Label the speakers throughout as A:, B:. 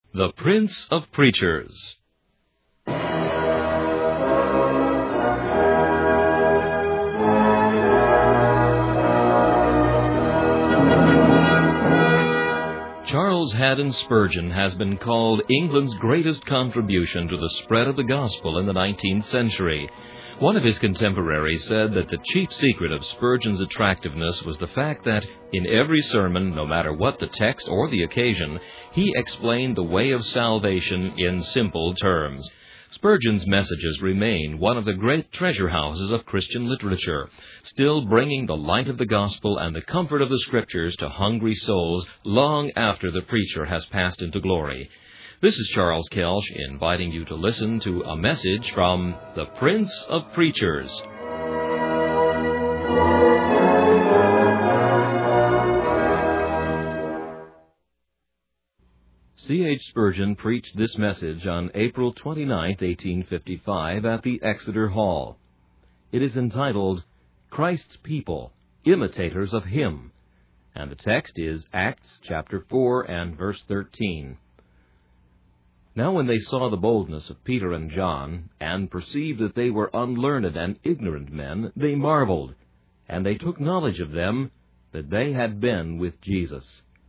A: The Prince of Preachers. Charles Haddon Spurgeon has been called England's greatest contribution to the spread of the gospel in the 19th century. One of his contemporaries said that the chief secret of Spurgeon's attractiveness was the fact that, in every sermon, no matter what the text or the occasion, he explained the way of salvation in simple terms. Spurgeon's messages remain one of the great treasure houses of Christian literature, still bringing the light of the gospel and the comfort of the Scriptures to hungry souls long after the preacher has passed into glory. This is Charles Kelsch inviting you to listen to a message from the Prince of Preachers. C.H. Spurgeon preached this message on April 29, 1855, at the Exeter Hall. It is entitled, Christ's People, Imitators of Him, and the text is Acts chapter 4 and verse 13. Now when they saw the boldness of Peter and John, and perceived that they were unlearned and ignorant men, they marveled, and they took knowledge of them, that they had been with Jesus.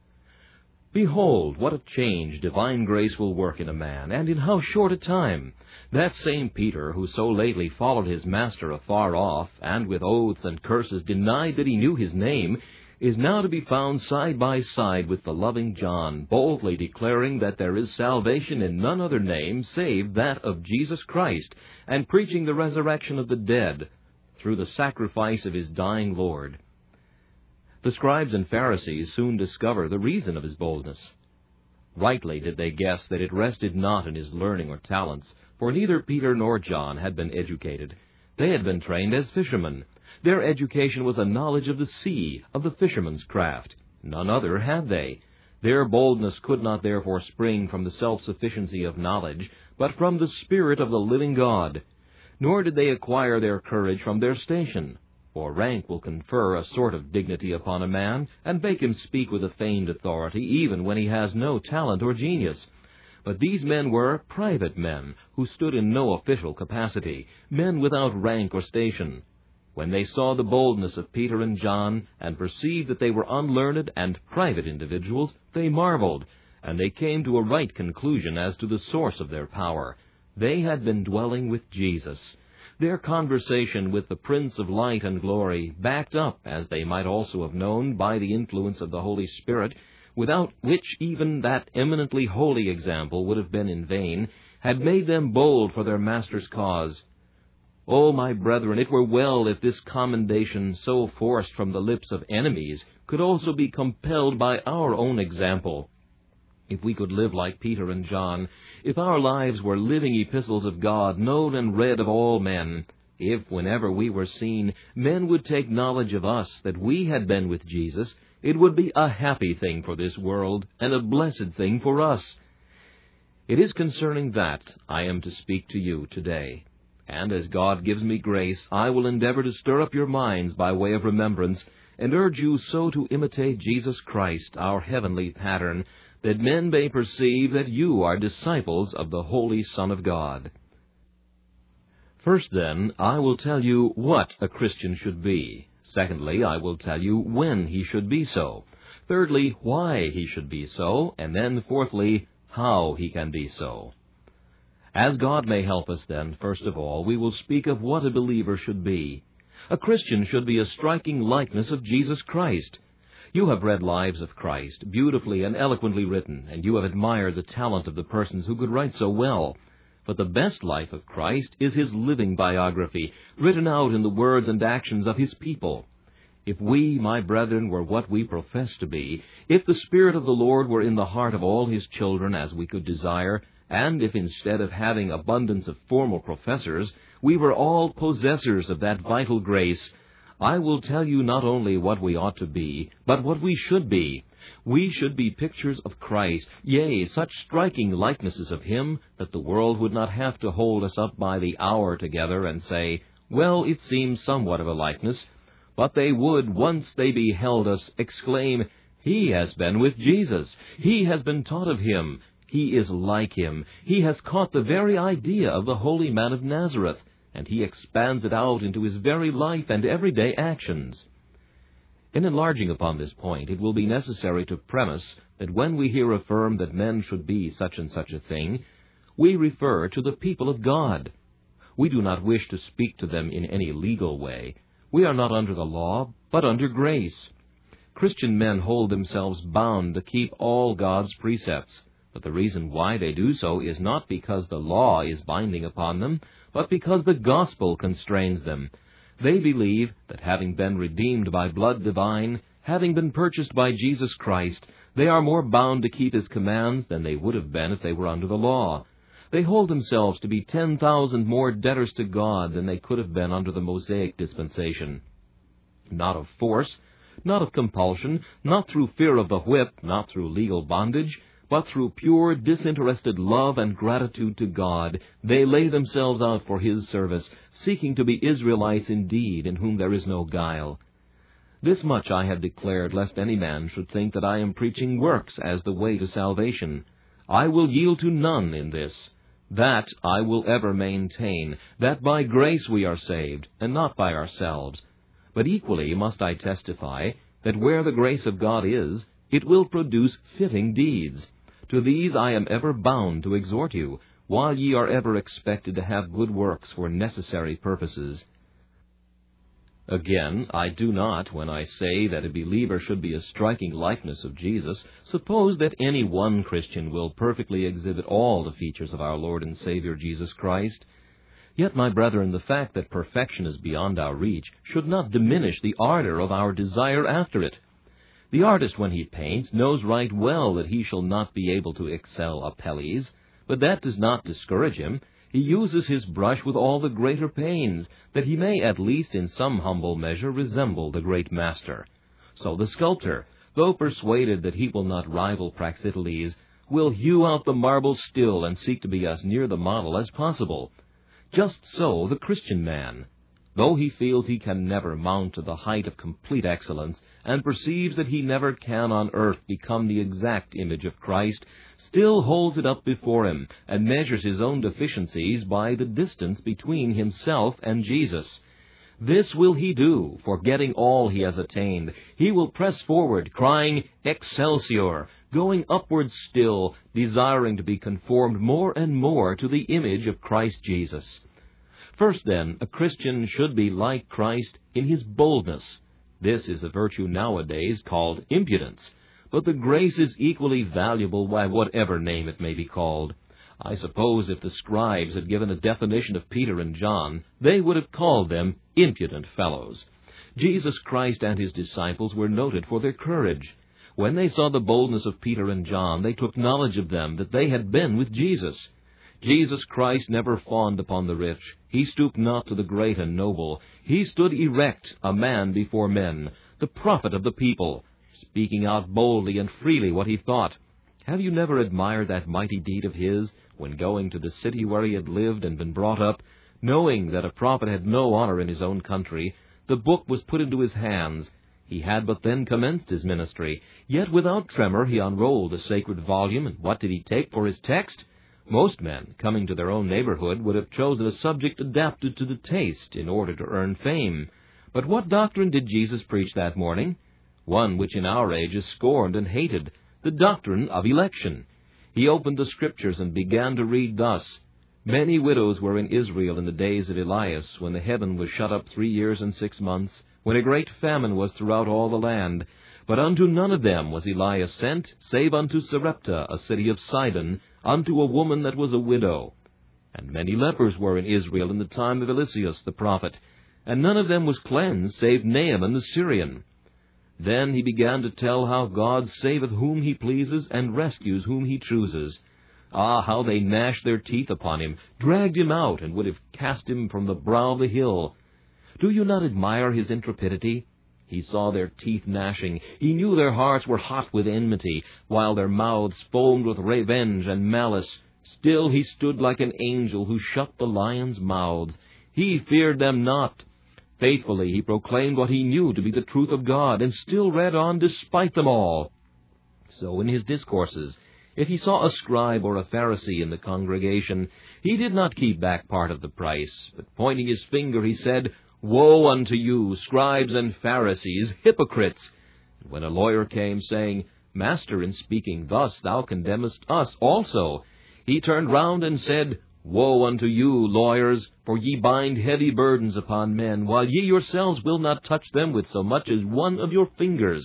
A: Behold, what a change divine grace will work in a man, and in how short a time! That same Peter, who so lately followed his master afar off, and with oaths and curses denied that he knew his name, is now to be found side by side with the loving John, boldly declaring that there is salvation in none other name save that of Jesus Christ, and preaching the resurrection of the dead through the sacrifice of his dying Lord. The scribes and Pharisees soon discover the reason of his boldness. Rightly did they guess that it rested not in his learning or talents, for neither Peter nor John had been educated. They had been trained as fishermen. Their education was a knowledge of the sea, of the fisherman's craft. None other had they. Their boldness could not therefore spring from the self-sufficiency of knowledge, but from the Spirit of the living God. Nor did they acquire their courage from their station, for rank will confer a sort of dignity upon a man, and make him speak with a feigned authority, even when he has no talent or genius. But these men were private men, who stood in no official capacity, men without rank or station. When they saw the boldness of Peter and John, and perceived that they were unlearned and private individuals, they marveled, and they came to a right conclusion as to the source of their power. They had been dwelling with Jesus. Their conversation with the Prince of Light and Glory, backed up, as they might also have known, by the influence of the Holy Spirit, without which even that eminently holy example would have been in vain, had made them bold for their Master's cause. O my brethren, it were well if this commendation, so forced from the lips of enemies, could also be compelled by our own example. If we could live like Peter and John, if our lives were living epistles of God, known and read of all men, if, whenever we were seen, men would take knowledge of us that we had been with Jesus, it would be a happy thing for this world, and a blessed thing for us. It is concerning that I am to speak to you today. And as God gives me grace, I will endeavor to stir up your minds by way of remembrance, and urge you so to imitate Jesus Christ, our heavenly pattern, that men may perceive that you are disciples of the Holy Son of God. First, then, I will tell you what a Christian should be. Secondly, I will tell you when he should be so. Thirdly, why he should be so. And then, fourthly, how he can be so. As God may help us, then, first of all, we will speak of what a believer should be. A Christian should be a striking likeness of Jesus Christ. You have read Lives of Christ, beautifully and eloquently written, and you have admired the talent of the persons who could write so well. But the best life of Christ is his living biography, written out in the words and actions of his people. If we, my brethren, were what we profess to be, if the Spirit of the Lord were in the heart of all his children as we could desire, and if instead of having abundance of formal professors, we were all possessors of that vital grace, I will tell you not only what we ought to be, but what we should be. We should be pictures of Christ, yea, such striking likenesses of him that the world would not have to hold us up by the hour together and say, well, it seems somewhat of a likeness, but they would, once they beheld us, exclaim, he has been with Jesus, he has been taught of him, He is like him. He has caught the very idea of the holy man of Nazareth, and he expands it out into his very life and everyday actions. In enlarging upon this point, it will be necessary to premise that when we here affirm that men should be such and such a thing, we refer to the people of God. We do not wish to speak to them in any legal way. We are not under the law, but under grace. Christian men hold themselves bound to keep all God's precepts, but the reason why they do so is not because the law is binding upon them, but because the gospel constrains them. They believe that having been redeemed by blood divine, having been purchased by Jesus Christ, they are more bound to keep his commands than they would have been if they were under the law. They hold themselves to be 10,000 more debtors to God than they could have been under the Mosaic dispensation. Not of force, not of compulsion, not through fear of the whip, not through legal bondage, but through pure, disinterested love and gratitude to God, they lay themselves out for his service, seeking to be Israelites indeed, in whom there is no guile. This much I have declared, lest any man should think that I am preaching works as the way to salvation. I will yield to none in this. That I will ever maintain, that by grace we are saved, and not by ourselves. But equally must I testify that where the grace of God is, it will produce fitting deeds. To these I am ever bound to exhort you, while ye are ever expected to have good works for necessary purposes. Again, I do not, when I say that a believer should be a striking likeness of Jesus, suppose that any one Christian will perfectly exhibit all the features of our Lord and Savior Jesus Christ. Yet, my brethren, the fact that perfection is beyond our reach should not diminish the ardor of our desire after it. The artist, when he paints, knows right well that he shall not be able to excel Apelles, but that does not discourage him. He uses his brush with all the greater pains, that he may at least in some humble measure resemble the great master. So the sculptor, though persuaded that he will not rival Praxiteles, will hew out the marble still and seek to be as near the model as possible. Just so the Christian man, though he feels he can never mount to the height of complete excellence, and perceives that he never can on earth become the exact image of Christ, still holds it up before him, and measures his own deficiencies by the distance between himself and Jesus. This will he do, forgetting all he has attained. He will press forward, crying, Excelsior, going upward still, desiring to be conformed more and more to the image of Christ Jesus. First, then, a Christian should be like Christ in his boldness. This is a virtue nowadays called impudence, but the grace is equally valuable by whatever name it may be called. I suppose if the scribes had given a definition of Peter and John, they would have called them impudent fellows. Jesus Christ and his disciples were noted for their courage. When they saw the boldness of Peter and John, they took knowledge of them that they had been with Jesus. Jesus Christ never fawned upon the rich. He stooped not to the great and noble. He stood erect, a man before men, the prophet of the people, speaking out boldly and freely what he thought. Have you never admired that mighty deed of his, when going to the city where he had lived and been brought up, knowing that a prophet had no honor in his own country, the book was put into his hands. He had but then commenced his ministry, yet without tremor he unrolled the sacred volume, and what did he take for his text? Most men, coming to their own neighborhood, would have chosen a subject adapted to the taste in order to earn fame. But what doctrine did Jesus preach that morning? One which in our age is scorned and hated, the doctrine of election. He opened the Scriptures and began to read thus, Many widows were in Israel in the days of Elias, when the heaven was shut up 3 years and 6 months, when a great famine was throughout all the land. But unto none of them was Elias sent, save unto Sarepta, a city of Sidon, unto a woman that was a widow. And many lepers were in Israel in the time of Eliseus the prophet, and none of them was cleansed, save Naaman the Syrian. Then he began to tell how God saveth whom he pleases, and rescues whom he chooses. Ah, how they gnashed their teeth upon him, dragged him out, and would have cast him from the brow of the hill. Do you not admire his intrepidity? He saw their teeth gnashing. He knew their hearts were hot with enmity, while their mouths foamed with revenge and malice. Still he stood like an angel who shut the lions' mouths. He feared them not. Faithfully he proclaimed what he knew to be the truth of God, and still read on despite them all. So in his discourses If he saw a scribe or a Pharisee in the congregation, he did not keep back part of the price, but pointing his finger, he said, "Woe unto you, scribes and Pharisees, hypocrites!" And when a lawyer came, saying, "Master, in speaking thus, thou condemnest us also," he turned round and said, "Woe unto you, lawyers, for ye bind heavy burdens upon men, while ye yourselves will not touch them with so much as one of your fingers."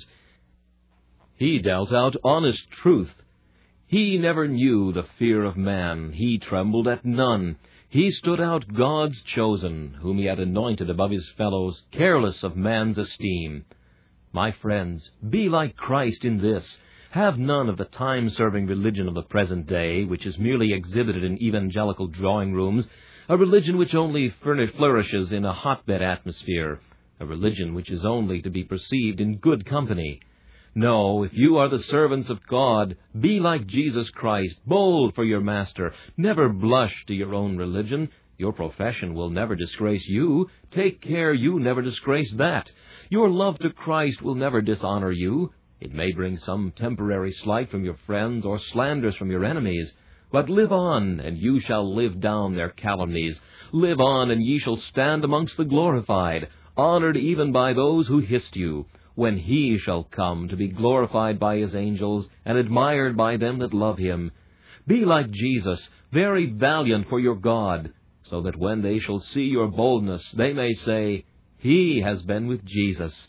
A: He dealt out honest truth. He never knew the fear of man. He trembled at none. He stood out God's chosen, whom he had anointed above his fellows, careless of man's esteem. My friends, be like Christ in this. Have none of the time-serving religion of the present day, which is merely exhibited in evangelical drawing-rooms, a religion which only flourishes in a hotbed atmosphere, a religion which is only to be perceived in good company. No, if you are the servants of God, be like Jesus Christ, bold for your Master. Never blush to your own religion. Your profession will never disgrace you. Take care you never disgrace that. Your love to Christ will never dishonor you. It may bring some temporary slight from your friends or slanders from your enemies, but live on, and you shall live down their calumnies. Live on, and ye shall stand amongst the glorified, honored even by those who hissed you, when he shall come to be glorified by his angels, and admired by them that love him. Be like Jesus, very valiant for your God, so that when they shall see your boldness, they may say, "He has been with Jesus."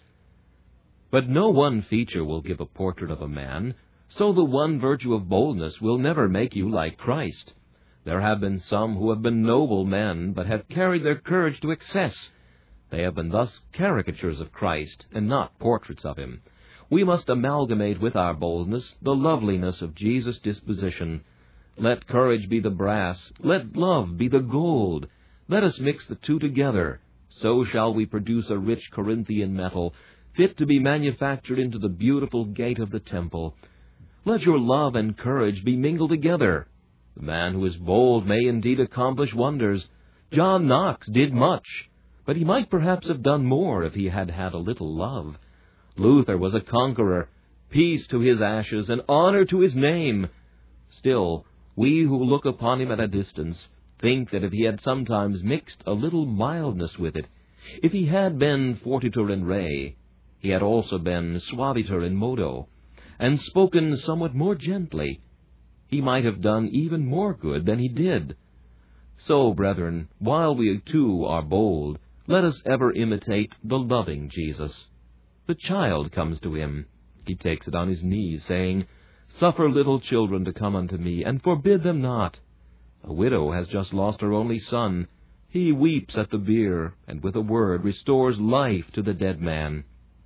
A: But no one feature will give a portrait of a man, so the one virtue of boldness will never make you like Christ. There have been some who have been noble men, but have carried their courage to excess. They have been thus caricatures of Christ, and not portraits of him. We must amalgamate with our boldness the loveliness of Jesus' disposition. Let courage be the brass, let love be the gold. Let us mix the two together. So shall we produce a rich Corinthian metal, fit to be manufactured into the beautiful gate of the temple. Let your love and courage be mingled together. The man who is bold may indeed accomplish wonders. John Knox did much, but he might perhaps have done more if he had had a little love. Luther was a conqueror. Peace to his ashes, and honor to his name. Still, we who look upon him at a distance think that if he had sometimes mixed a little mildness with it, if he had been fortiter in re, he had also been suaviter in modo, and spoken somewhat more gently, he might have done even more good than he did. So, brethren, while we too are bold, let us ever imitate the loving Jesus. The child comes to him. He takes it on his knees, saying, "Suffer little children to come unto me, and forbid them not." A widow has just lost her only son. He weeps at the bier, and with a word restores life to the dead man.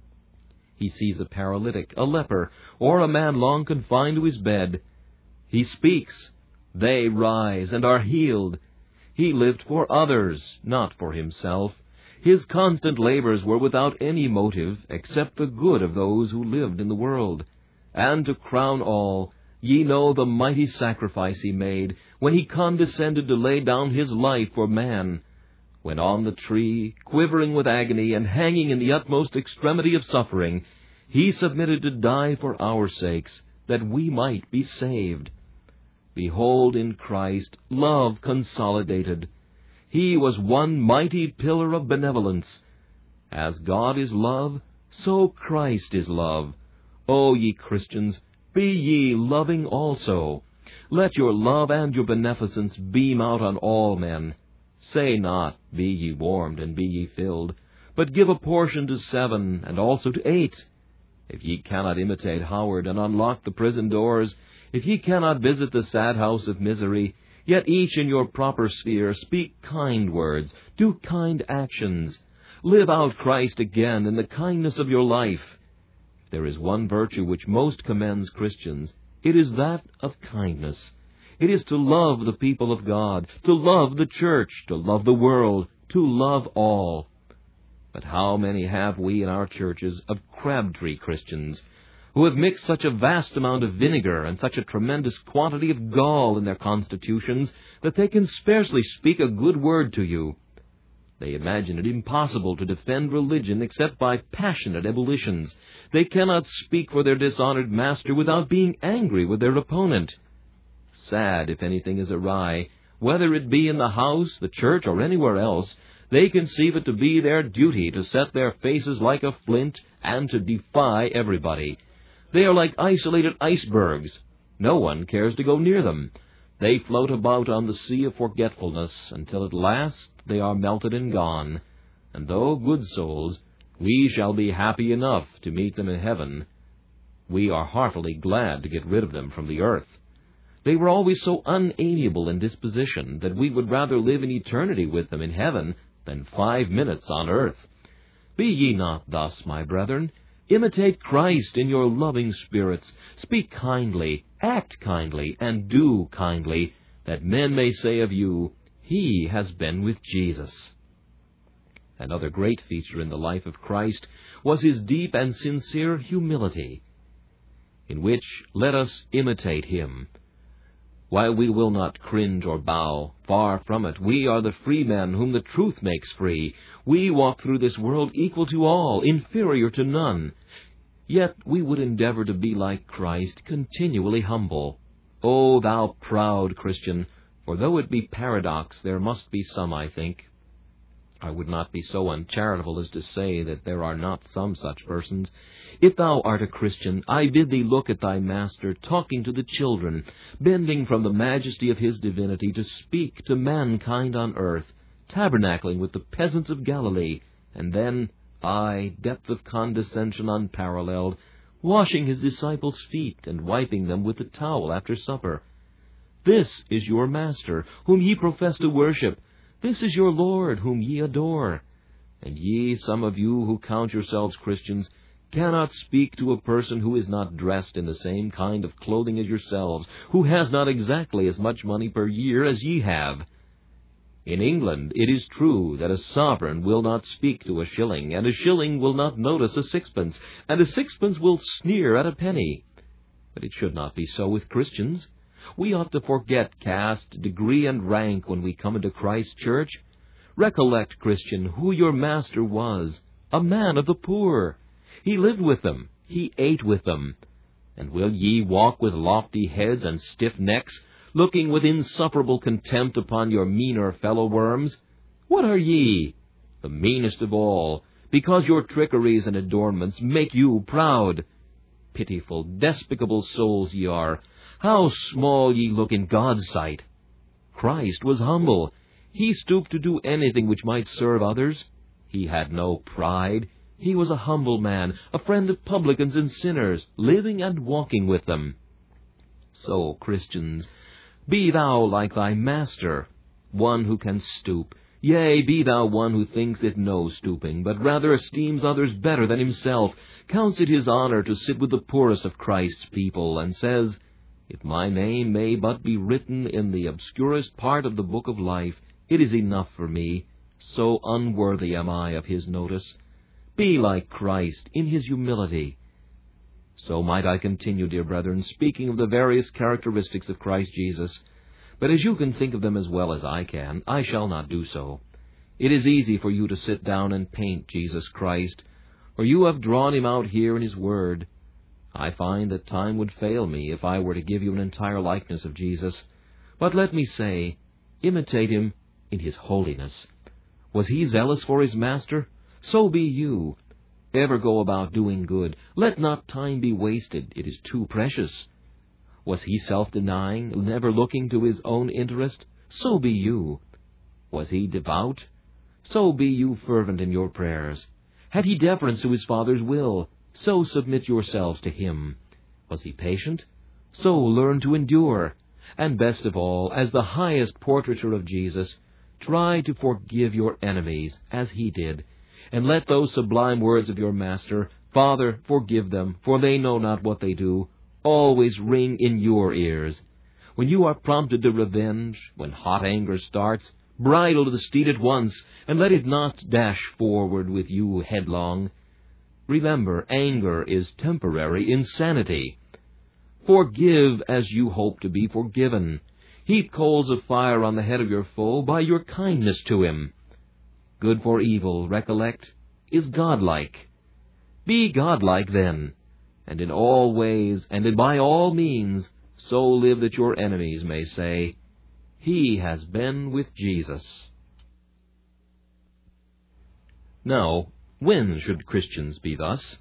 A: He sees a paralytic, a leper, or a man long confined to his bed. He speaks. They rise and are healed. He lived for others, not for himself. His constant labors were without any motive except the good of those who lived in the world. And to crown all, ye know the mighty sacrifice he made when he condescended to lay down his life for man. When on the tree, quivering with agony and hanging in the utmost extremity of suffering, he submitted to die for our sakes, that we might be saved. Behold in Christ love consolidated. He was one mighty pillar of benevolence. As God is love, so Christ is love. O ye Christians, be ye loving also. Let your love and your beneficence beam out on all men. Say not, "Be ye warmed, and be ye filled," but give a portion to 7, and also to 8. If ye cannot imitate Howard and unlock the prison doors, if ye cannot visit the sad house of misery, yet each in your proper sphere speak kind words, do kind actions. Live out Christ again in the kindness of your life. If there is one virtue which most commends Christians, it is that of kindness. It is to love the people of God, to love the church, to love the world, to love all. But how many have we in our churches of Crabtree Christians, who have mixed such a vast amount of vinegar and such a tremendous quantity of gall in their constitutions that they can scarcely speak a good word to you. They imagine it impossible to defend religion except by passionate ebullitions. They cannot speak for their dishonored master without being angry with their opponent. Sad if anything is awry, whether it be in the house, the church, or anywhere else, they conceive it to be their duty to set their faces like a flint and to defy everybody. They are like isolated icebergs. No one cares to go near them. They float about on the sea of forgetfulness until at last they are melted and gone. And though good souls, we shall be happy enough to meet them in heaven, we are heartily glad to get rid of them from the earth. They were always so unamiable in disposition that we would rather live in eternity with them in heaven than 5 minutes on earth. Be ye not thus, my brethren. Imitate Christ in your loving spirits. Speak kindly, act kindly, and do kindly, that men may say of you, He has been with Jesus. Another great feature in the life of Christ was His deep and sincere humility, in which let us imitate Him. While we will not cringe or bow, far from it, we are the free men whom the truth makes free. We walk through this world equal to all, inferior to none. Yet we would endeavor to be like Christ, continually humble. O thou proud Christian, for though it be paradox, there must be some, I think. I would not be so uncharitable as to say that there are not some such persons. If thou art a Christian, I bid thee look at thy Master, talking to the children, bending from the majesty of His divinity to speak to mankind on earth, tabernacling with the peasants of Galilee, and then, depth of condescension unparalleled, washing His disciples' feet and wiping them with the towel after supper. This is your Master, whom ye profess to worship. This is your Lord, whom ye adore. And ye, some of you who count yourselves Christians, cannot speak to a person who is not dressed in the same kind of clothing as yourselves, who has not exactly as much money per year as ye have. In England it is true that a sovereign will not speak to a shilling, and a shilling will not notice a sixpence, and a sixpence will sneer at a penny. But it should not be so with Christians. We ought to forget caste, degree, and rank when we come into Christ's church. Recollect, Christian, who your Master was, a man of the poor. He lived with them, He ate with them. And will ye walk with lofty heads and stiff necks, looking with insufferable contempt upon your meaner fellow-worms? What are ye? The meanest of all, because your trickeries and adornments make you proud. Pitiful, despicable souls ye are. How small ye look in God's sight! Christ was humble. He stooped to do anything which might serve others. He had no pride. He was a humble man, a friend of publicans and sinners, living and walking with them. So, Christians, be thou like thy Master, one who can stoop. Yea, be thou one who thinks it no stooping, but rather esteems others better than himself, counts it his honor to sit with the poorest of Christ's people, and says, If my name may but be written in the obscurest part of the book of life, it is enough for me, so unworthy am I of His notice. Be like Christ in His humility. So might I continue, dear brethren, speaking of the various characteristics of Christ Jesus, but as you can think of them as well as I can, I shall not do so. It is easy for you to sit down and paint Jesus Christ, for you have drawn Him out here in His Word. I find that time would fail me if I were to give you an entire likeness of Jesus. But let me say, imitate Him in His holiness. Was He zealous for His Master? So be you. Ever go about doing good. Let not time be wasted. It is too precious. Was He self-denying, never looking to His own interest? So be you. Was He devout? So be you fervent in your prayers. Had He deference to His Father's will? So submit yourselves to Him. Was He patient? So learn to endure. And best of all, as the highest portraiture of Jesus, try to forgive your enemies, as He did, and let those sublime words of your Master, Father, forgive them, for they know not what they do, always ring in your ears. When you are prompted to revenge, when hot anger starts, bridle the steed at once, and let it not dash forward with you headlong. Remember, anger is temporary insanity. Forgive as you hope to be forgiven. Heap coals of fire on the head of your foe by your kindness to him. good for evil, recollect, is godlike. Be godlike then, and in all ways, and by all means, so live that your enemies may say, He has been with Jesus. Now, when should Christians be thus?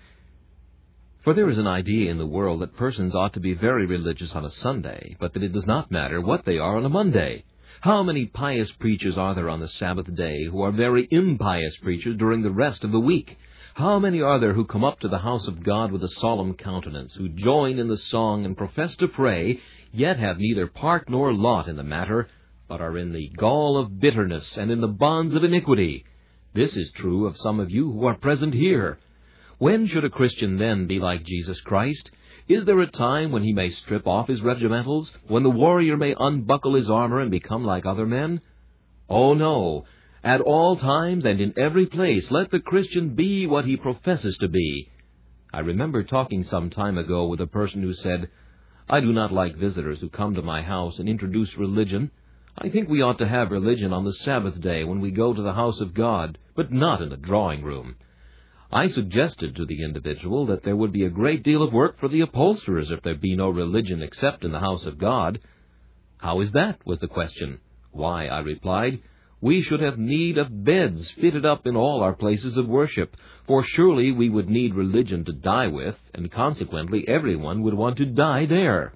A: For there is an idea in the world that persons ought to be very religious on a Sunday, but that it does not matter what they are on a Monday. How many pious preachers are there on the Sabbath day who are very impious preachers during the rest of the week? How many are there who come up to the house of God with a solemn countenance, who join in the song and profess to pray, yet have neither part nor lot in the matter, but are in the gall of bitterness and in the bonds of iniquity? This is true of some of you who are present here. When should a Christian then be like Jesus Christ? Is there a time when he may strip off his regimentals, when the warrior may unbuckle his armor and become like other men? Oh, no. At all times and in every place, let the Christian be what he professes to be. I remember talking some time ago with a person who said, I do not like visitors who come to my house and introduce religion. I think we ought to have religion on the Sabbath day when we go to the house of God, but not in the drawing room. I suggested to the individual that there would be a great deal of work for the upholsterers if there be no religion except in the house of God. How is that? Was the question. Why, I replied, we should have need of beds fitted up in all our places of worship, for surely we would need religion to die with, and consequently everyone would want to die there.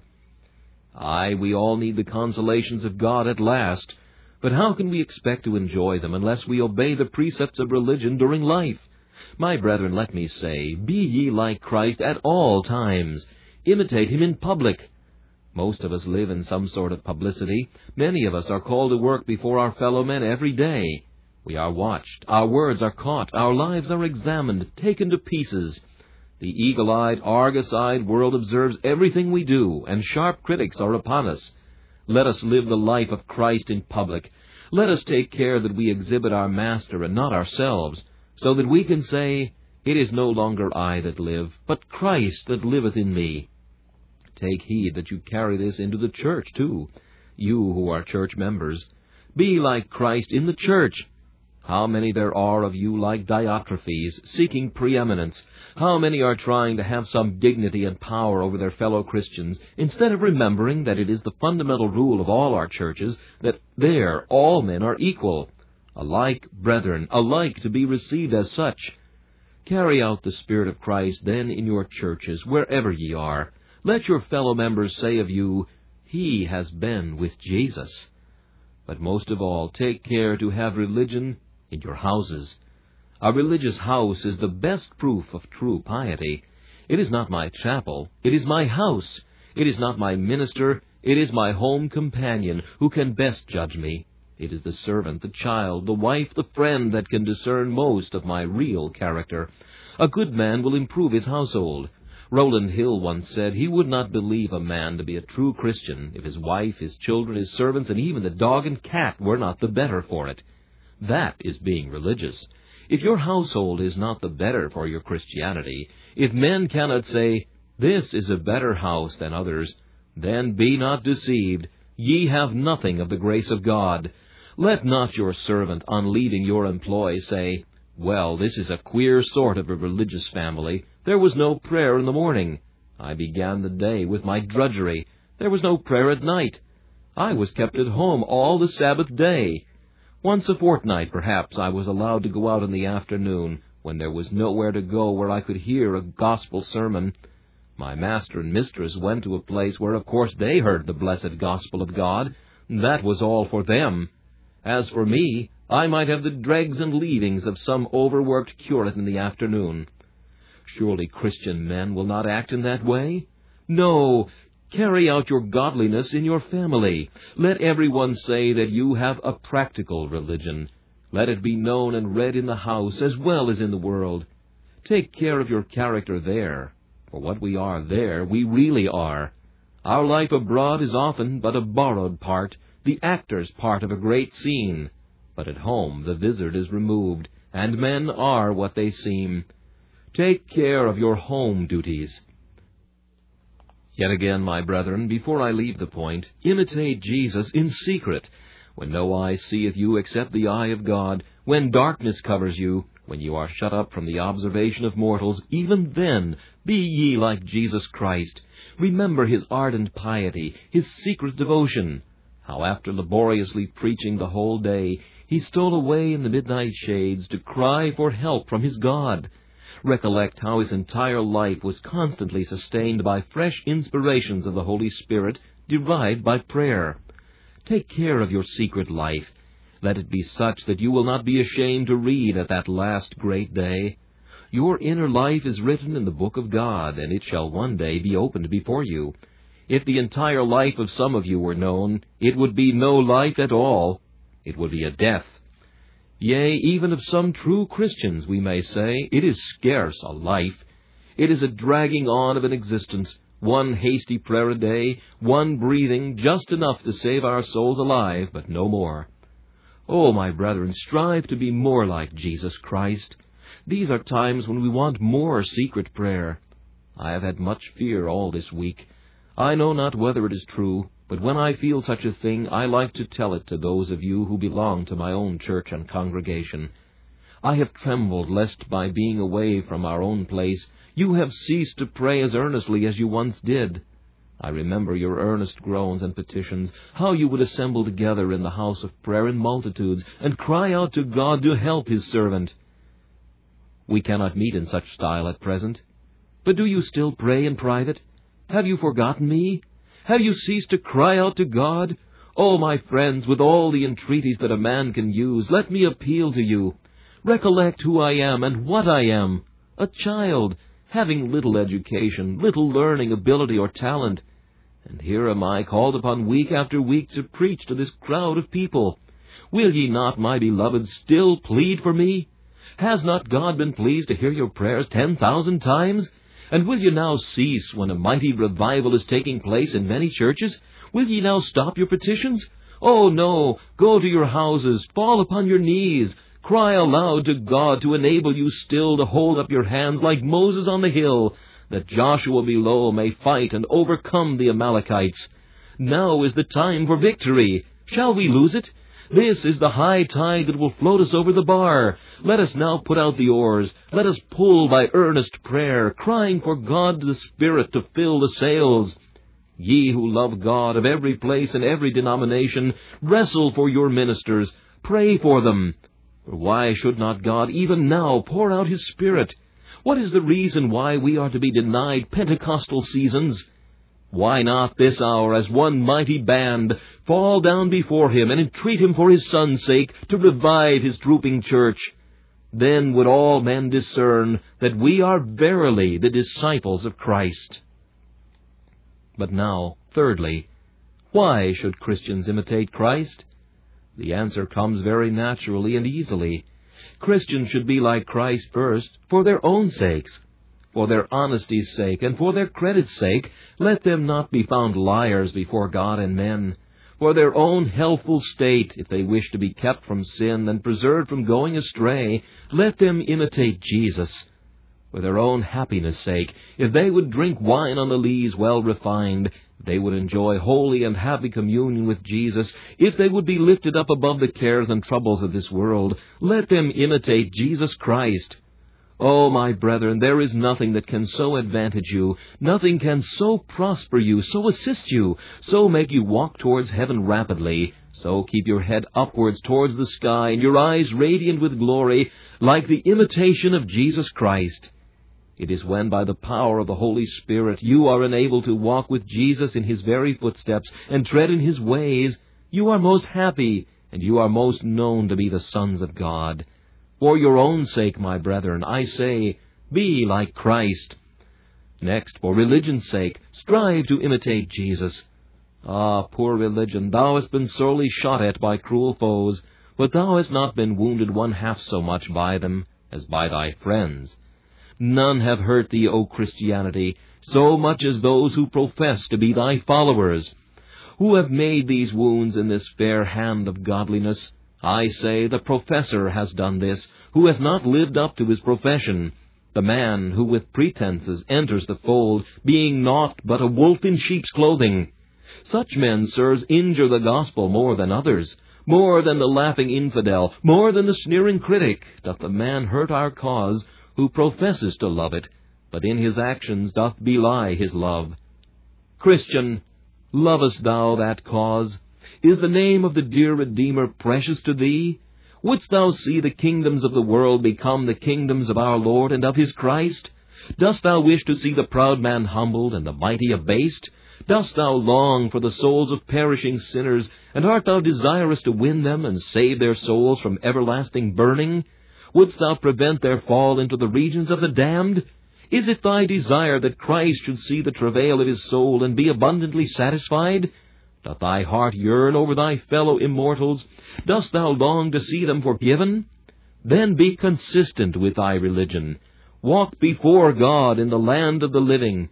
A: Aye, we all need the consolations of God at last, but how can we expect to enjoy them unless we obey the precepts of religion during life? My brethren, let me say, be ye like Christ at all times. Imitate him in public. Most of us live in some sort of publicity. Many of us are called to work before our fellow men every day. We are watched, our words are caught, our lives are examined, taken to pieces. The eagle-eyed, argus-eyed world observes everything we do, and sharp critics are upon us. Let us live the life of Christ in public. Let us take care that we exhibit our Master and not ourselves, so that we can say, It is no longer I that live, but Christ that liveth in me. Take heed that you carry this into the church, too, you who are church members. Be like Christ in the church. How many there are of you like Diotrephes, seeking preeminence? How many are trying to have some dignity and power over their fellow Christians, instead of remembering that it is the fundamental rule of all our churches that there all men are equal, alike brethren, alike to be received as such? Carry out the Spirit of Christ then in your churches, wherever ye are. Let your fellow members say of you, He has been with Jesus. But most of all, take care to have religion in your houses. A religious house is the best proof of true piety. It is not my chapel, it is my house. It is not my minister, it is my home companion who can best judge me. It is the servant, the child, the wife, the friend that can discern most of my real character. A good man will improve his household. Rowland Hill once said he would not believe a man to be a true Christian if his wife, his children, his servants, and even the dog and cat were not the better for it. That is being religious. If your household is not the better for your Christianity, if men cannot say, This is a better house than others, then be not deceived. Ye have nothing of the grace of God. Let not your servant, on leaving your employ, say, Well, this is a queer sort of a religious family. There was no prayer in the morning. I began the day with my drudgery. There was no prayer at night. I was kept at home all the Sabbath day. Once a fortnight, perhaps, I was allowed to go out in the afternoon, when there was nowhere to go where I could hear a gospel sermon. My master and mistress went to a place where, of course, they heard the blessed gospel of God. That was all for them. As for me, I might have the dregs and leavings of some overworked curate in the afternoon. Surely Christian men will not act in that way? No, carry out your godliness in your family. Let everyone say that you have a practical religion. Let it be known and read in the house as well as in the world. Take care of your character there, for what we are there, we really are. Our life abroad is often but a borrowed part, the actor's part of a great scene. But at home the vizard is removed, and men are what they seem. Take care of your home duties. Yet again, my brethren, before I leave the point, imitate Jesus in secret, when no eye seeth you except the eye of God, When darkness covers you, when you are shut up from the observation of mortals, even then be ye like Jesus Christ. Remember his ardent piety, his secret devotion, how after laboriously preaching the whole day, he stole away in the midnight shades to cry for help from his God. Recollect how his entire life was constantly sustained by fresh inspirations of the Holy Spirit, derived by prayer. Take care of your secret life. Let it be such that you will not be ashamed to read at that last great day. Your inner life is written in the book of God, and it shall one day be opened before you. If the entire life of some of you were known, it would be no life at all. It would be a death. Yea, even of some true Christians, we may say, it is scarce a life. It is a dragging on of an existence, one hasty prayer a day, one breathing, just enough to save our souls alive, but no more. Oh, my brethren, strive to be more like Jesus Christ. These are times when we want more secret prayer. I have had much fear all this week. I know not whether it is true, but when I feel such a thing, I like to tell it to those of you who belong to my own church and congregation. I have trembled lest by being away from our own place, you have ceased to pray as earnestly as you once did. I remember your earnest groans and petitions, how you would assemble together in the house of prayer in multitudes, and cry out to God to help his servant. We cannot meet in such style at present. But do you still pray in private? Have you forgotten me? Have you ceased to cry out to God? Oh, my friends, with all the entreaties that a man can use, let me appeal to you. Recollect who I am and what I am. A child, having little education, little learning, ability, or talent. And here am I, called upon week after week to preach to this crowd of people. Will ye not, my beloved, still plead for me? Has not God been pleased to hear your prayers 10,000 times? And will you now cease when a mighty revival is taking place in many churches? Will ye now stop your petitions? Oh, no! Go to your houses, fall upon your knees, cry aloud to God to enable you still to hold up your hands like Moses on the hill, that Joshua below may fight and overcome the Amalekites. Now is the time for victory. Shall we lose it? This is the high tide that will float us over the bar. Let us now put out the oars. Let us pull by earnest prayer, crying for God the Spirit to fill the sails. Ye who love God of every place and every denomination, wrestle for your ministers. Pray for them. For why should not God even now pour out his Spirit? What is the reason why we are to be denied Pentecostal seasons? Why not this hour, as one mighty band, fall down before him and entreat him for his Son's sake to revive his drooping church? Then would all men discern that we are verily the disciples of Christ. But now, thirdly, why should Christians imitate Christ? The answer comes very naturally and easily. Christians should be like Christ first, for their own sakes. For their honesty's sake, and for their credit's sake, let them not be found liars before God and men. For their own healthful state, if they wish to be kept from sin and preserved from going astray, let them imitate Jesus. For their own happiness' sake, if they would drink wine on the lees well refined, if they would enjoy holy and happy communion with Jesus, if they would be lifted up above the cares and troubles of this world, let them imitate Jesus Christ. Oh, my brethren, there is nothing that can so advantage you, nothing can so prosper you, so assist you, so make you walk towards heaven rapidly, so keep your head upwards towards the sky, and your eyes radiant with glory, like the imitation of Jesus Christ. It is when by the power of the Holy Spirit you are enabled to walk with Jesus in his very footsteps, and tread in his ways, you are most happy, and you are most known to be the sons of God. For your own sake, my brethren, I say, be like Christ. Next, for religion's sake, strive to imitate Jesus. Ah, poor religion, thou hast been sorely shot at by cruel foes, but thou hast not been wounded one half so much by them as by thy friends. None have hurt thee, O Christianity, so much as those who profess to be thy followers. Who have made these wounds in this fair hand of godliness? I say the professor has done this, who has not lived up to his profession, the man who with pretenses enters the fold, being naught but a wolf in sheep's clothing. Such men, sirs, injure the gospel more than others, More than the laughing infidel, more than the sneering critic, doth the man hurt our cause, who professes to love it, but in his actions doth belie his love. Christian, lovest thou that cause? Is the name of the dear Redeemer precious to thee? Wouldst thou see the kingdoms of the world become the kingdoms of our Lord and of his Christ? Dost thou wish to see the proud man humbled and the mighty abased? Dost thou long for the souls of perishing sinners, and art thou desirous to win them and save their souls from everlasting burning? Wouldst thou prevent their fall into the regions of the damned? Is it thy desire that Christ should see the travail of his soul and be abundantly satisfied? Doth thy heart yearn over thy fellow immortals? Dost thou long to see them forgiven? Then be consistent with thy religion. Walk before God in the land of the living.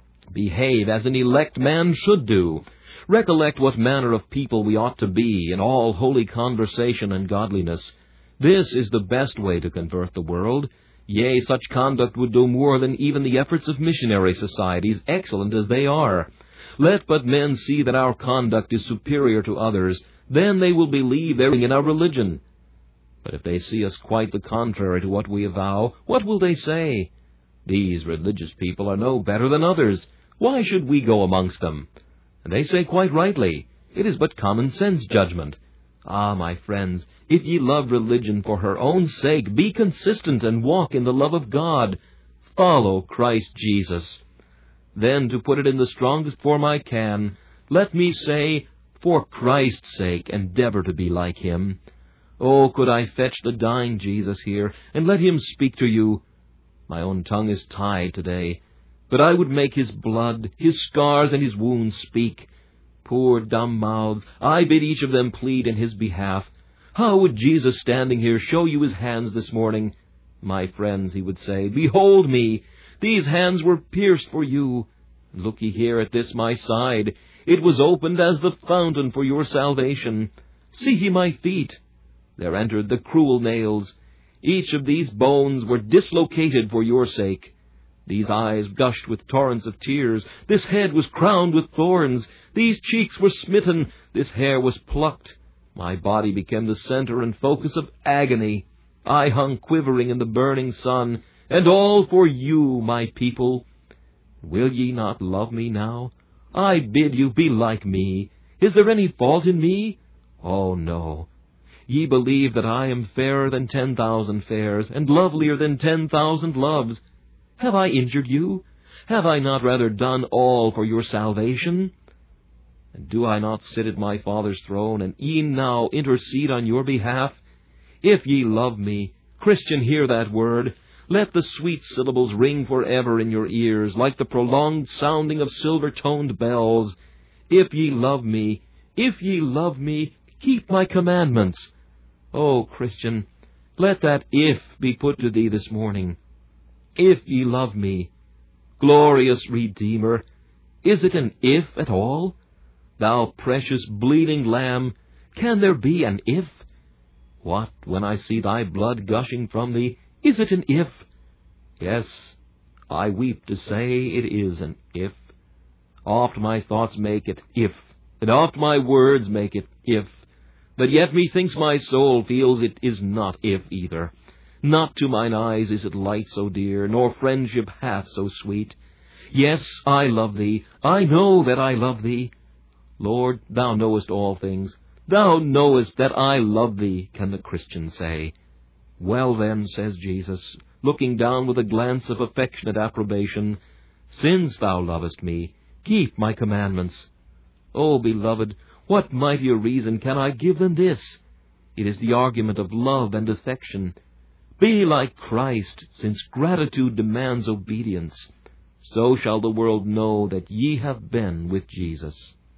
A: Behave as an elect man should do. Recollect what manner of people we ought to be in all holy conversation and godliness. This is the best way to convert the world. Yea, such conduct would do more than even the efforts of missionary societies, excellent as they are. Let but men see that our conduct is superior to others, then they will believe therein in our religion. But if they see us quite the contrary to what we avow, what will they say? These religious people are no better than others. Why should we go amongst them? And they say quite rightly, it is but common sense judgment. Ah, my friends, if ye love religion for her own sake, be consistent and walk in the love of God. Follow Christ Jesus. Then, to put it in the strongest form I can, let me say, for Christ's sake, endeavor to be like him. Oh, could I fetch the dying Jesus here, and let him speak to you? My own tongue is tied today, but I would make his blood, his scars, and his wounds speak. Poor dumb mouths, I bid each of them plead in his behalf. How would Jesus, standing here, show you his hands this morning? My friends, he would say, behold me. These hands were pierced for you. Look ye here at this my side. It was opened as the fountain for your salvation. See ye my feet. There entered the cruel nails. Each of these bones were dislocated for your sake. These eyes gushed with torrents of tears. This head was crowned with thorns. These cheeks were smitten. This hair was plucked. My body became the center and focus of agony. I hung quivering in the burning sun, and all for you, my people. Will ye not love me now? I bid you be like me. Is there any fault in me? Oh, no. Ye believe that I am fairer than 10,000 fairs, and lovelier than 10,000 loves. Have I injured you? Have I not rather done all for your salvation? And do I not sit at my Father's throne, and e'en now intercede on your behalf? If ye love me, Christian, hear that word. Let the sweet syllables ring forever in your ears, like the prolonged sounding of silver-toned bells. If ye love me, keep my commandments. O Christian, let that if be put to thee this morning. If ye love me, glorious Redeemer, is it an if at all? Thou precious bleeding Lamb, can there be an if? What, when I see thy blood gushing from thee, is it an if? Yes, I weep to say it is an if. Oft my thoughts make it if, and oft my words make it if. But yet methinks my soul feels it is not if either. Not to mine eyes is it light so dear, nor friendship hath so sweet. Yes, I love thee, I know that I love thee. Lord, thou knowest all things. Thou knowest that I love thee, can the Christian say. Well then, says Jesus, looking down with a glance of affectionate approbation, since thou lovest me, keep my commandments. O beloved, what mightier reason can I give than this? It is the argument of love and affection. Be like Christ, since gratitude demands obedience. So shall the world know that ye have been with Jesus.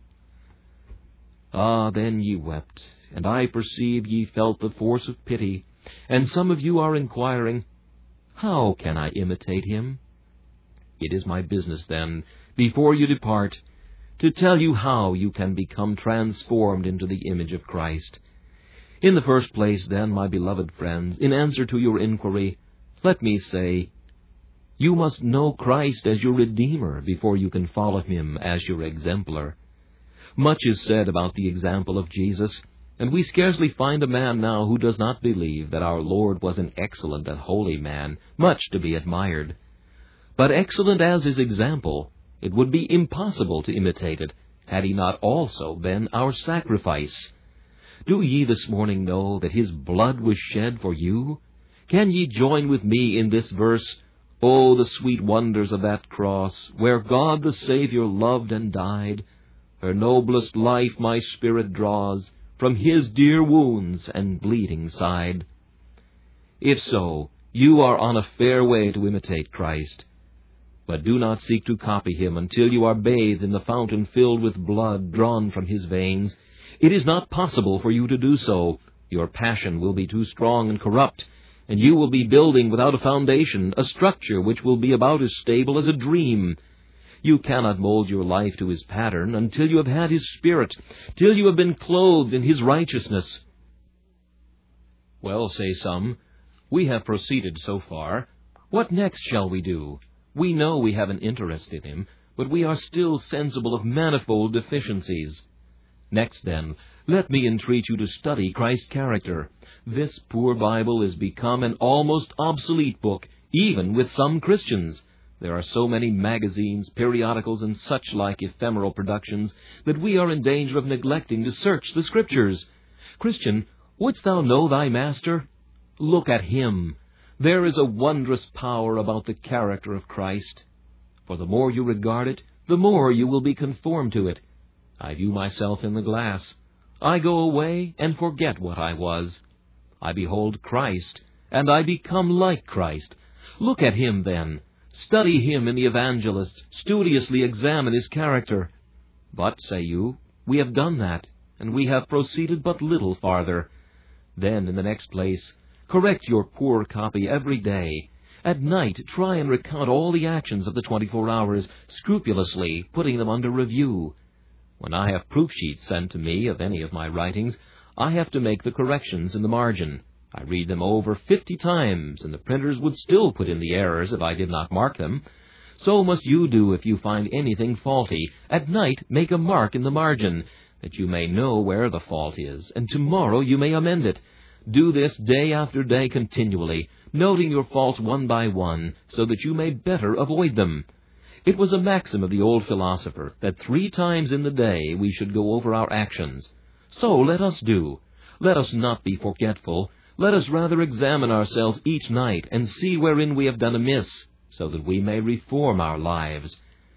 A: Ah, then ye wept, and I perceive ye felt the force of pity, and some of you are inquiring, how can I imitate him? It is my business, then, before you depart, to tell you how you can become transformed into the image of Christ. In the first place, then, my beloved friends, in answer to your inquiry, let me say, you must know Christ as your Redeemer before you can follow him as your exemplar. Much is said about the example of Jesus. and we scarcely find a man now who does not believe that our Lord was an excellent and holy man, much to be admired. But excellent as his example, it would be impossible to imitate it, had he not also been our sacrifice. Do ye this morning know that his blood was shed for you? Can ye join with me in this verse, "Oh, the sweet wonders of that cross, where God the Saviour loved and died. Her noblest life my spirit draws from his dear wounds and bleeding side." If so, you are on a fair way to imitate Christ. But do not seek to copy him until you are bathed in the fountain filled with blood drawn from his veins. It is not possible for you to do so. Your passion will be too strong and corrupt, and you will be building without a foundation, a structure which will be about as stable as a dream. You cannot mold your life to his pattern until you have had his Spirit, till you have been clothed in his righteousness. Well, say some, we have proceeded so far. What next shall we do? We know we have an interest in him, but we are still sensible of manifold deficiencies. Next, then, let me entreat you to study Christ's character. This poor Bible is become an almost obsolete book, even with some Christians. There are so many magazines, periodicals, and such like ephemeral productions that we are in danger of neglecting to search the Scriptures. Christian, wouldst thou know thy Master? Look at him. There is a wondrous power about the character of Christ. For the more you regard it, the more you will be conformed to it. I view myself in the glass. I go away and forget what I was. I behold Christ, and I become like Christ. Look at him, then. Study him in the evangelists. Studiously examine his character. But, say you, we have done that, and we have proceeded but little farther. Then, in the next place, correct your poor copy every day. At night, try and recount all the actions of the 24 hours, scrupulously putting them under review. When I have proof sheets sent to me of any of my writings, I have to make the corrections in the margin. I read them over 50 times, and the printers would still put in the errors if I did not mark them. So must you do if you find anything faulty. At night, make a mark in the margin, that you may know where the fault is, and tomorrow you may amend it. Do this day after day continually, noting your faults one by one, so that you may better avoid them. It was a maxim of the old philosopher that 3 times in the day we should go over our actions. So let us do. Let us not be forgetful. Let us rather examine ourselves each night and see wherein we have done amiss, so that we may reform our lives.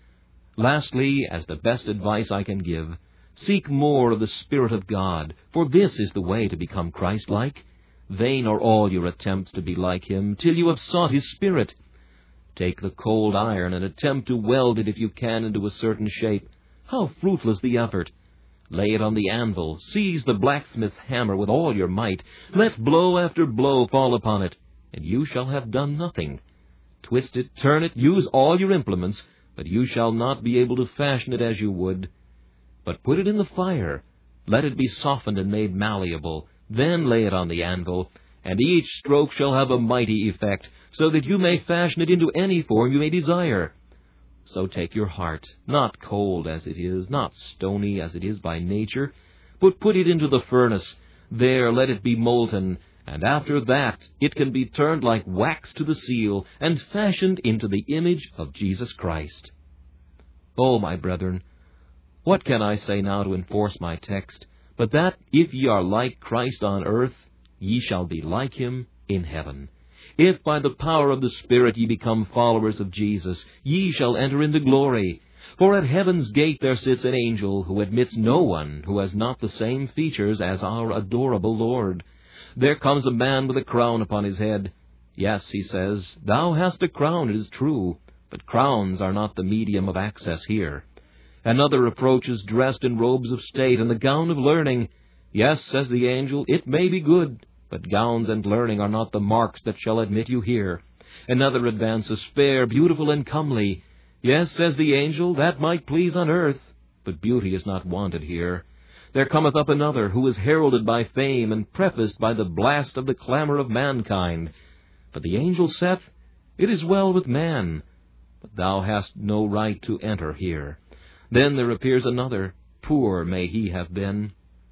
A: Lastly, as the best advice I can give, seek more of the Spirit of God, for this is the way to become Christ-like. Vain are all your attempts to be like him, till you have sought his Spirit. Take the cold iron and attempt to weld it if you can into a certain shape. How fruitless the effort! Lay it on the anvil, seize the blacksmith's hammer with all your might, let blow after blow fall upon it, and you shall have done nothing. Twist it, turn it, use all your implements, but you shall not be able to fashion it as you would. But put it in the fire, let it be softened and made malleable, then lay it on the anvil, and each stroke shall have a mighty effect, so that you may fashion it into any form you may desire. So take your heart, not cold as it is, not stony as it is by nature, but put it into the furnace. There let it be molten, and after that it can be turned like wax to the seal, and fashioned into the image of Jesus Christ. Oh, my brethren, what can I say now to enforce my text, but that if ye are like Christ on earth, ye shall be like him in heaven. If by the power of the Spirit ye become followers of Jesus, ye shall enter into glory. For at heaven's gate there sits an angel who admits no one who has not the same features as our adorable Lord. There comes a man with a crown upon his head. Yes, he says, thou hast a crown, it is true, but crowns are not the medium of access here. Another approaches dressed in robes of state and the gown of learning. Yes, says the angel, it may be good, but gowns and learning are not the marks that shall admit you here. Another advances, fair, beautiful, and comely. Yes, says the angel, that might please on earth, but beauty is not wanted here. There cometh up another, who is heralded by fame, and prefaced by the blast of the clamor of mankind. But the angel saith, it is well with man, but thou hast no right to enter here. Then there appears another, poor may he have been.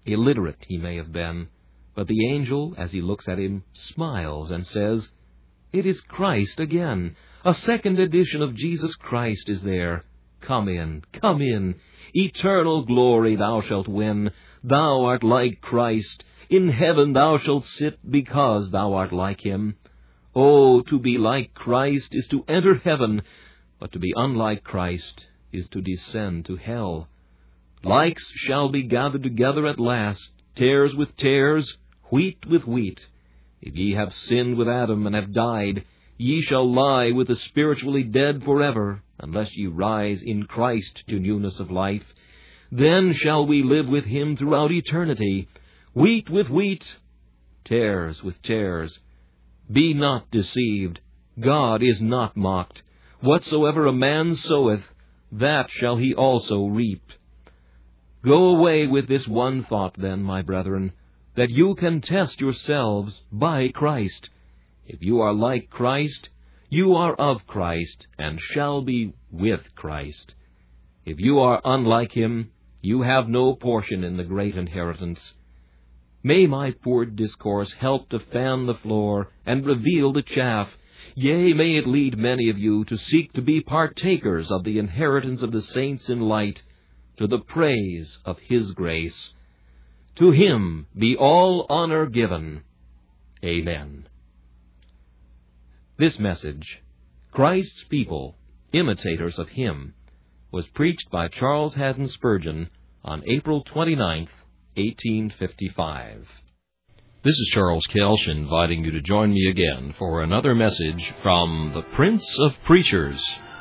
A: Illiterate he may have been, but the angel, as he looks at him, smiles and says, "It is Christ again. A second edition of Jesus Christ is there. Come in, come in. Eternal glory thou shalt win. Thou art like Christ. In heaven thou shalt sit because thou art like him. Oh, to be like Christ is to enter heaven, but to be unlike Christ is to descend to hell. Likes shall be gathered together at last, tares with tares, wheat with wheat. If ye have sinned with Adam and have died, ye shall lie with the spiritually dead forever, unless ye rise in Christ to newness of life. Then shall we live with him throughout eternity, wheat with wheat, tares with tares. Be not deceived. God is not mocked. Whatsoever a man soweth, that shall he also reap. Go away with this one thought, then, my brethren, that you can test yourselves by Christ. If you are like Christ, you are of Christ, and shall be with Christ. If you are unlike him, you have no portion in the great inheritance. May my poor discourse help to fan the floor and reveal the chaff. Yea, may it lead many of you to seek to be partakers of the inheritance of the saints in light, to the praise of his grace. To him be all honor given. Amen. This message, Christ's People, Imitators of Him, was preached by Charles Haddon Spurgeon on April 29th, 1855. This is Charles Kelsch inviting you to join me again for another message from the Prince of Preachers,